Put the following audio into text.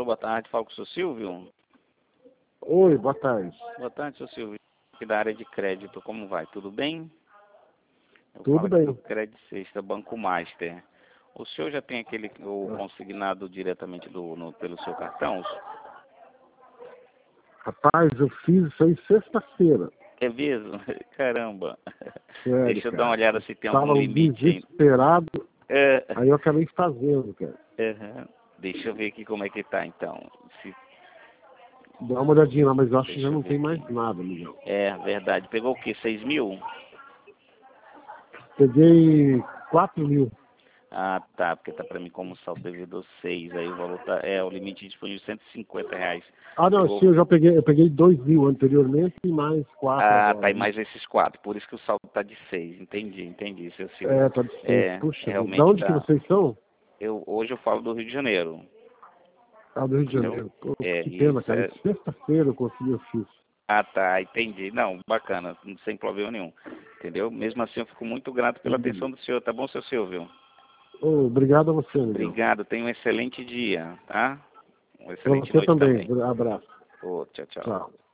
Alô, boa tarde, falo com o seu Silvio. Oi, boa tarde. Boa tarde, seu Silvio. Aqui da área de crédito, como vai? Tudo bem? Eu Tudo falo aqui bem. do Crédito Sexta, Banco Master. O senhor já tem o consignado diretamente pelo seu cartão? Rapaz, eu fiz isso aí sexta-feira. É mesmo? Caramba. Sério, Deixa eu dar uma cara. olhada se tem Tava algum limite aí. desesperado, É, aí eu acabei fazendo, cara. Deixa eu ver aqui como é que tá, então. Dá uma olhadinha lá, mas eu acho que Deixa já eu não ver tem aqui. mais nada, Miguel. É, verdade. Pegou o quê? 6 mil? Peguei 4 mil. Ah, tá, porque tá pra mim como saldo devedor 6, aí o valor tá, o limite disponível R$ 150. Ah, não, sim, Pegou, eu peguei 2 mil anteriormente e mais 4 tá agora, aí né? mais esses 4, por isso que o saldo tá de 6. Entendi, seu Silvio. É, tá de 6. Puxa vida. Da Realmente onde que tá, vocês são? hoje eu falo do Rio de Janeiro, Ah, do Rio de entendeu? Janeiro. Pô, É, que pena, isso cara. é, Sexta-feira eu consegui, eu fiz. tá, entendi. Não, bacana, sem problema nenhum, entendeu? Mesmo assim eu fico muito grato pela atenção do senhor, tá bom, seu Silvio? Oh, obrigado a você, Miguel. Obrigado, tenha um excelente dia, tá? Uma Pra excelente você noite também. também. Abraço. Ô, tchau, tchau. Tchau.